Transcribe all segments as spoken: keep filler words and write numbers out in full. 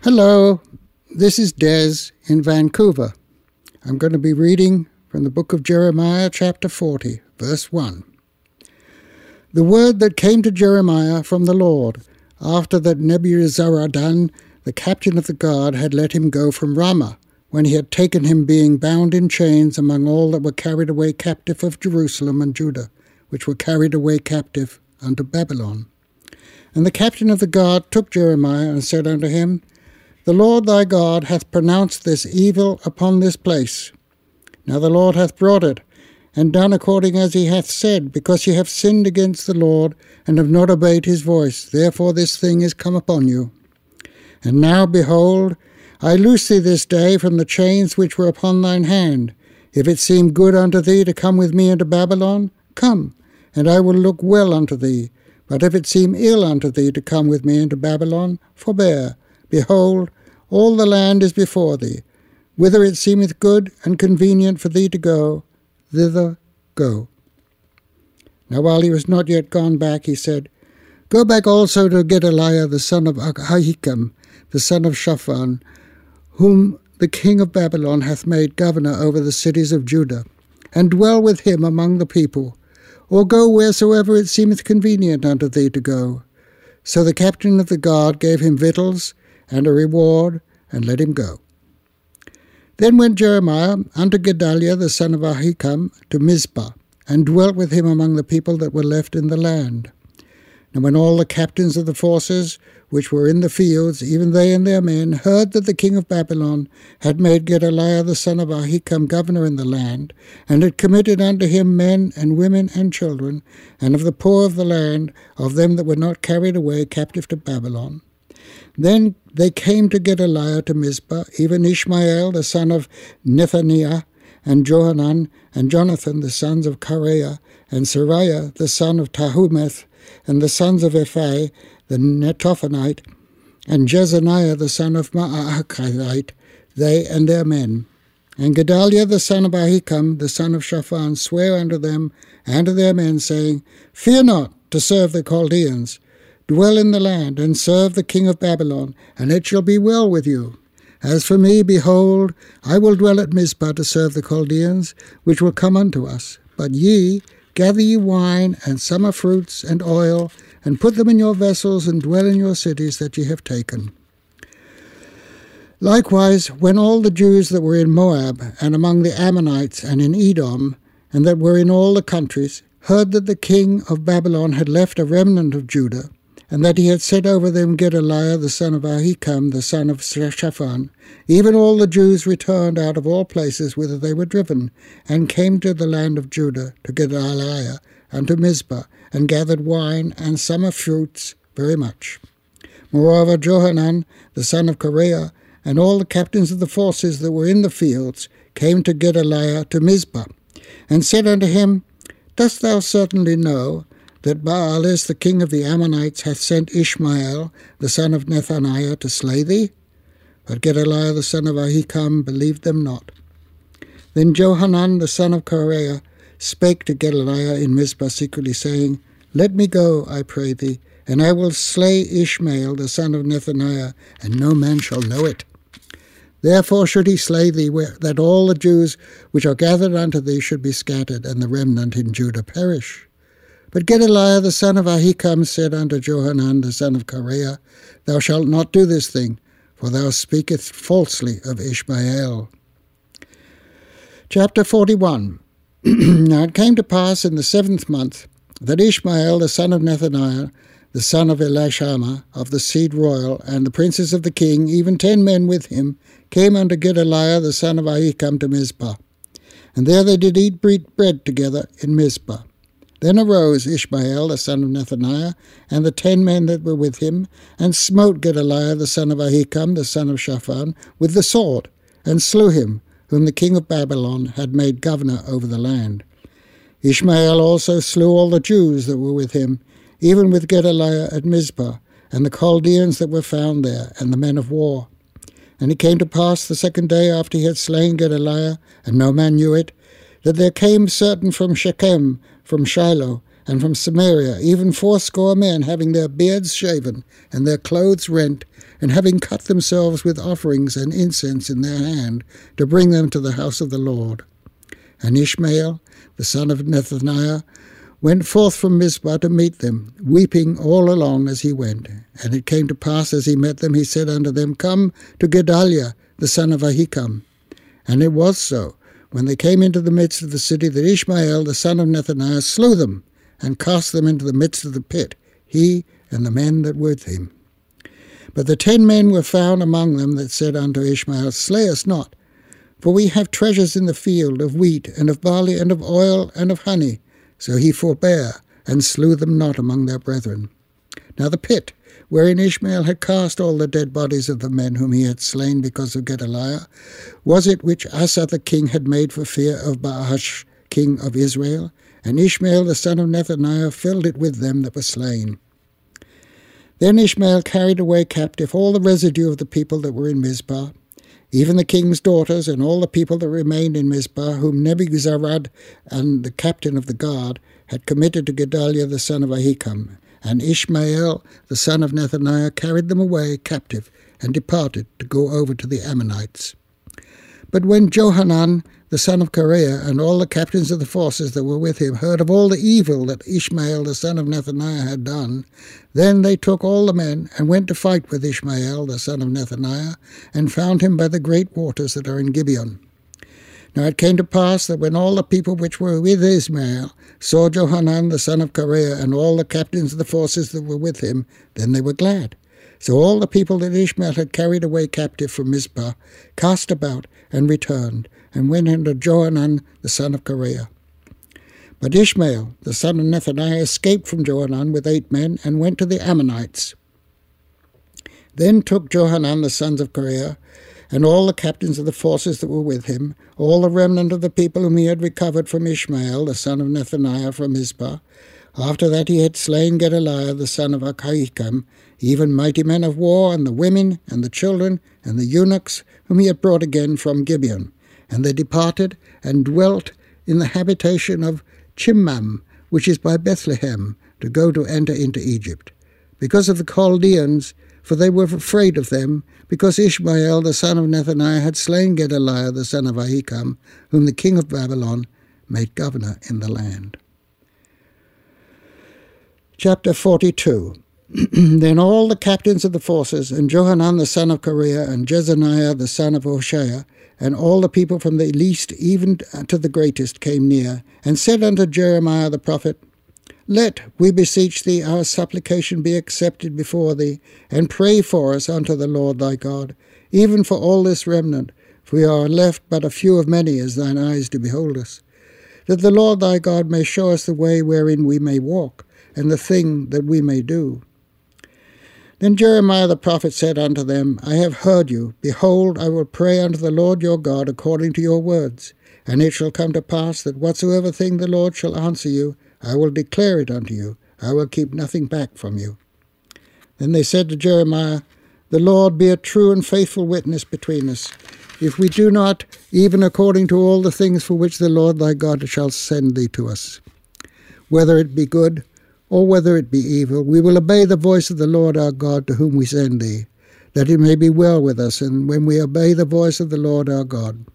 Hello, this is Des in Vancouver. I'm going to be reading from the book of Jeremiah, chapter forty, verse one. The word that came to Jeremiah from the Lord, after that Nebuzaradan, the captain of the guard, had let him go from Ramah, when he had taken him being bound in chains among all that were carried away captive of Jerusalem and Judah, which were carried away captive unto Babylon. And the captain of the guard took Jeremiah and said unto him, The Lord thy God hath pronounced this evil upon this place. Now the Lord hath brought it, and done according as he hath said, because ye have sinned against the Lord, and have not obeyed his voice. Therefore this thing is come upon you. And now, behold, I loose thee this day from the chains which were upon thine hand. If it seem good unto thee to come with me into Babylon, come, and I will look well unto thee. But if it seem ill unto thee to come with me into Babylon, forbear. Behold, all the land is before thee. Whither it seemeth good and convenient for thee to go, thither go. Now while he was not yet gone back, he said, Go back also to Gedaliah the son of Ahikam, the son of Shaphan, whom the king of Babylon hath made governor over the cities of Judah, and dwell with him among the people, or go wheresoever it seemeth convenient unto thee to go. So the captain of the guard gave him victuals and a reward, and let him go. Then went Jeremiah unto Gedaliah the son of Ahikam to Mizpah, and dwelt with him among the people that were left in the land. And when all the captains of the forces which were in the fields, even they and their men, heard that the king of Babylon had made Gedaliah the son of Ahikam governor in the land, and had committed unto him men and women and children, and of the poor of the land, of them that were not carried away captive to Babylon, then they came to Gedaliah to Mizpah, even Ishmael the son of Nethaniah, and Johanan, and Jonathan the sons of Kareah, and Seraiah the son of Tahumeth, and the sons of Ephai the Netophanite, and Jezaniah the son of Maacahite, they and their men. And Gedaliah the son of Ahikam, the son of Shaphan, sware unto them and to their men, saying, Fear not to serve the Chaldeans. Dwell in the land, and serve the king of Babylon, and it shall be well with you. As for me, behold, I will dwell at Mizpah to serve the Chaldeans, which will come unto us. But ye, gather ye wine, and summer fruits, and oil, and put them in your vessels, and dwell in your cities that ye have taken. Likewise, when all the Jews that were in Moab, and among the Ammonites, and in Edom, and that were in all the countries, heard that the king of Babylon had left a remnant of Judah, and that he had set over them Gedaliah the son of Ahikam, the son of Shaphan, even all the Jews returned out of all places whither they were driven, and came to the land of Judah, to Gedaliah, and to Mizpah, and gathered wine and summer fruits very much. Moreover, Johanan, the son of Kareah, and all the captains of the forces that were in the fields, came to Gedaliah to Mizpah, and said unto him, Dost thou certainly know that Baalis the king of the Ammonites hath sent Ishmael the son of Nethaniah to slay thee? But Gedaliah the son of Ahikam believed them not. Then Johanan the son of Kareah spake to Gedaliah in Mizpah secretly, saying, Let me go, I pray thee, and I will slay Ishmael the son of Nethaniah, and no man shall know it. Therefore should he slay thee, that all the Jews which are gathered unto thee should be scattered, and the remnant in Judah perish. But Gedaliah the son of Ahikam said unto Johanan the son of Kareah, Thou shalt not do this thing, for thou speakest falsely of Ishmael. Chapter forty-one. Now it came to pass in the seventh month that Ishmael the son of Nethaniah, the son of Elishama, of the seed royal, and the princes of the king, even ten men with him, came unto Gedaliah the son of Ahikam to Mizpah. And there they did eat bread together in Mizpah. Then arose Ishmael the son of Nethaniah, and the ten men that were with him, and smote Gedaliah the son of Ahikam, the son of Shaphan, with the sword, and slew him, whom the king of Babylon had made governor over the land. Ishmael also slew all the Jews that were with him, even with Gedaliah at Mizpah, and the Chaldeans that were found there, and the men of war. And it came to pass the second day after he had slain Gedaliah, and no man knew it, that there came certain from Shechem, from Shiloh, and from Samaria, even fourscore men, having their beards shaven, and their clothes rent, and having cut themselves with offerings and incense in their hand, to bring them to the house of the Lord. And Ishmael, the son of Nethaniah, went forth from Mizpah to meet them, weeping all along as he went. And it came to pass, as he met them, he said unto them, Come to Gedaliah, the son of Ahikam. And it was so, when they came into the midst of the city, that Ishmael, the son of Nethaniah, slew them, and cast them into the midst of the pit, he and the men that were with him. But the ten men were found among them that said unto Ishmael, Slay us not, for we have treasures in the field of wheat, and of barley, and of oil, and of honey. So he forbare, and slew them not among their brethren. Now the pit, wherein Ishmael had cast all the dead bodies of the men whom he had slain because of Gedaliah, was it which Asa the king had made for fear of Baash, king of Israel? And Ishmael the son of Nethaniah filled it with them that were slain. Then Ishmael carried away captive all the residue of the people that were in Mizpah, even the king's daughters, and all the people that remained in Mizpah, whom Nebuzaradan and the captain of the guard had committed to Gedaliah the son of Ahikam. And Ishmael the son of Nethaniah carried them away captive, and departed to go over to the Ammonites. But when Johanan the son of Kareah and all the captains of the forces that were with him heard of all the evil that Ishmael the son of Nethaniah had done, then they took all the men and went to fight with Ishmael the son of Nethaniah, and found him by the great waters that are in Gibeon. Now it came to pass that when all the people which were with Ishmael saw Johanan the son of Kareah and all the captains of the forces that were with him, then they were glad. So all the people that Ishmael had carried away captive from Mizpah cast about and returned, and went unto Johanan the son of Kareah. But Ishmael the son of Nethaniah escaped from Johanan with eight men, and went to the Ammonites. Then took Johanan the sons of Kareah, and all the captains of the forces that were with him, all the remnant of the people whom he had recovered from Ishmael the son of Nethaniah from Mizpah, after that he had slain Gedaliah the son of Ahikam, even mighty men of war, and the women, and the children, and the eunuchs, whom he had brought again from Gibeon. And they departed, and dwelt in the habitation of Chimmam, which is by Bethlehem, to go to enter into Egypt, because of the Chaldeans, for they were afraid of them, because Ishmael the son of Nethaniah had slain Gedaliah the son of Ahikam, whom the king of Babylon made governor in the land. Chapter forty-two. Then all the captains of the forces, and Johanan the son of Kareah, and Jezaniah the son of Hoshea, and all the people from the least even to the greatest came near, and said unto Jeremiah the prophet, Let, we beseech thee, our supplication be accepted before thee, and pray for us unto the Lord thy God, even for all this remnant, for we are left but a few of many, as thine eyes do behold us, that the Lord thy God may show us the way wherein we may walk, and the thing that we may do. Then Jeremiah the prophet said unto them, I have heard you. Behold, I will pray unto the Lord your God according to your words. And it shall come to pass that whatsoever thing the Lord shall answer you, I will declare it unto you. I will keep nothing back from you. Then they said to Jeremiah, The Lord be a true and faithful witness between us, if we do not, even according to all the things for which the Lord thy God shall send thee to us. Whether it be good, or whether it be evil, we will obey the voice of the Lord our God to whom we send thee, that it may be well with us, and when we obey the voice of the Lord our God.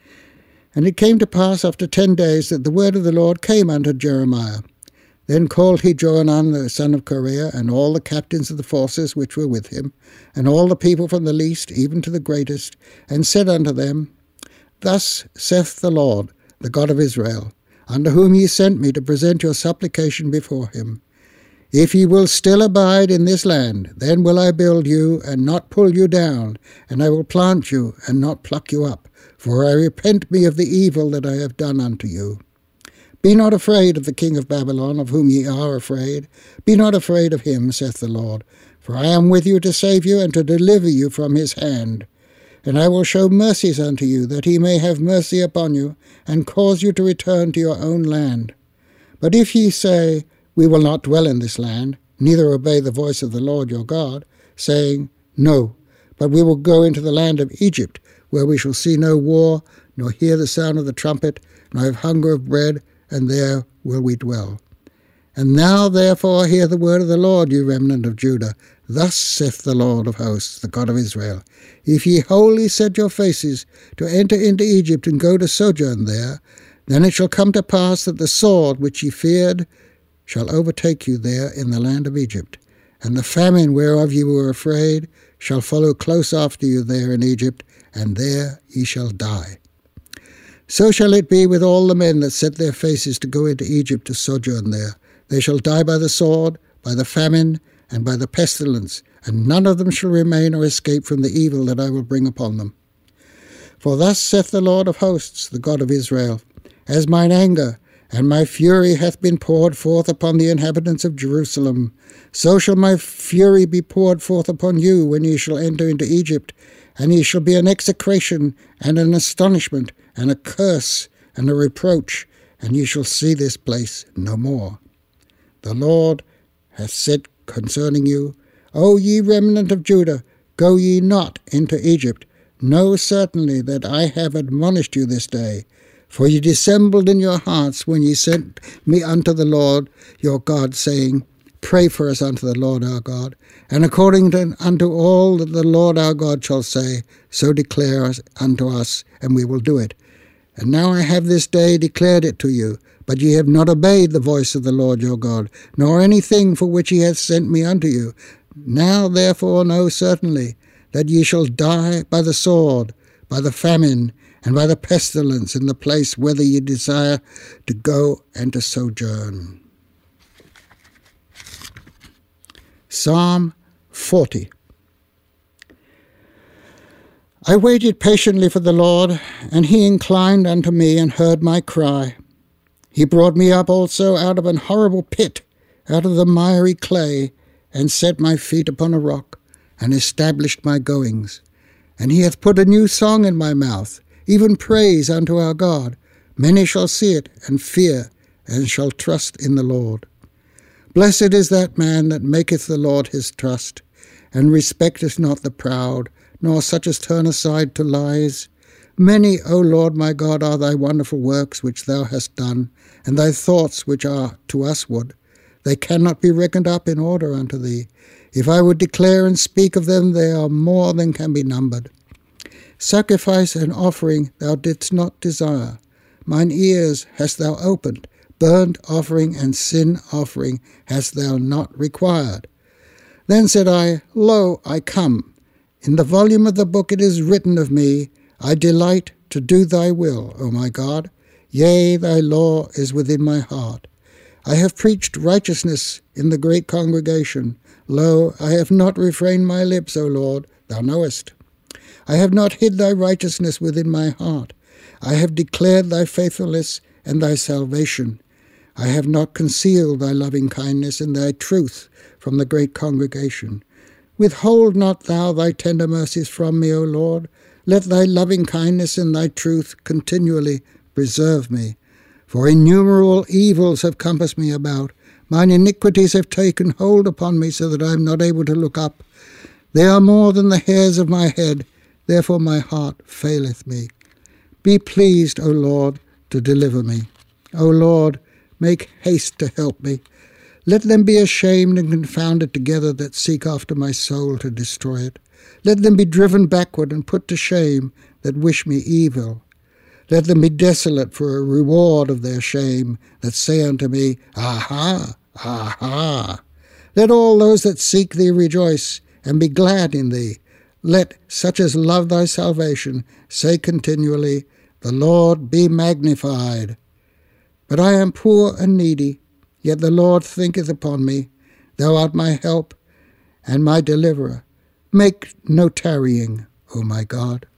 And it came to pass after ten days that the word of the Lord came unto Jeremiah. Then called he Johanan the son of Kareah, and all the captains of the forces which were with him, and all the people from the least even to the greatest, and said unto them, Thus saith the Lord, the God of Israel, unto whom ye sent me to present your supplication before him. If ye will still abide in this land, then will I build you, and not pull you down, and I will plant you, and not pluck you up, for I repent me of the evil that I have done unto you. Be not afraid of the king of Babylon, of whom ye are afraid. Be not afraid of him, saith the Lord, for I am with you to save you, and to deliver you from his hand. And I will show mercies unto you, that he may have mercy upon you, and cause you to return to your own land. But if ye say, We will not dwell in this land, neither obey the voice of the Lord your God, saying, No, but we will go into the land of Egypt, where we shall see no war, nor hear the sound of the trumpet, nor have hunger of bread, and there will we dwell. And now therefore hear the word of the Lord, you remnant of Judah. Thus saith the Lord of hosts, the God of Israel, if ye wholly set your faces to enter into Egypt and go to sojourn there, then it shall come to pass that the sword which ye feared shall overtake you there in the land of Egypt, and the famine whereof ye were afraid shall follow close after you there in Egypt, and there ye shall die. So shall it be with all the men that set their faces to go into Egypt to sojourn there. They shall die by the sword, by the famine, and by the pestilence, and none of them shall remain or escape from the evil that I will bring upon them. For thus saith the Lord of hosts, the God of Israel, as mine anger and my fury hath been poured forth upon the inhabitants of Jerusalem, so shall my fury be poured forth upon you when ye shall enter into Egypt, and ye shall be an execration and an astonishment and a curse and a reproach, and ye shall see this place no more. The Lord hath said concerning you, O ye remnant of Judah, go ye not into Egypt. Know certainly that I have admonished you this day. For ye dissembled in your hearts when ye sent me unto the Lord your God, saying, Pray for us unto the Lord our God. And according to, unto all that the Lord our God shall say, so declare us unto us, and we will do it. And now I have this day declared it to you, but ye have not obeyed the voice of the Lord your God, nor anything for which he hath sent me unto you. Now therefore know certainly that ye shall die by the sword, by the famine, and by the pestilence in the place whither ye desire to go and to sojourn. Psalm forty. I waited patiently for the Lord, and he inclined unto me and heard my cry. He brought me up also out of an horrible pit, out of the miry clay, and set my feet upon a rock, and established my goings. And he hath put a new song in my mouth, even praise unto our God. Many shall see it, and fear, and shall trust in the Lord. Blessed is that man that maketh the Lord his trust, and respecteth not the proud, nor such as turn aside to lies. Many, O Lord my God, are thy wonderful works which thou hast done, and thy thoughts which are to usward. They cannot be reckoned up in order unto thee. If I would declare and speak of them, they are more than can be numbered. Sacrifice and offering thou didst not desire. Mine ears hast thou opened. Burnt offering and sin offering hast thou not required. Then said I, Lo, I come. In the volume of the book it is written of me, I delight to do thy will, O my God. Yea, thy law is within my heart. I have preached righteousness in the great congregation. Lo, I have not refrained my lips, O Lord, thou knowest. I have not hid thy righteousness within my heart. I have declared thy faithfulness and thy salvation. I have not concealed thy loving kindness and thy truth from the great congregation. Withhold not thou thy tender mercies from me, O Lord. Let thy loving kindness and thy truth continually preserve me. For innumerable evils have compassed me about. Mine iniquities have taken hold upon me, so that I am not able to look up. They are more than the hairs of my head, therefore my heart faileth me. Be pleased, O Lord, to deliver me. O Lord, make haste to help me. Let them be ashamed and confounded together that seek after my soul to destroy it. Let them be driven backward and put to shame that wish me evil. Let them be desolate for a reward of their shame, that say unto me, Aha, aha. Let all those that seek thee rejoice, and be glad in thee. Let such as love thy salvation say continually, The Lord be magnified. But I am poor and needy, yet the Lord thinketh upon me. Thou art my help and my deliverer. Make no tarrying, O my God.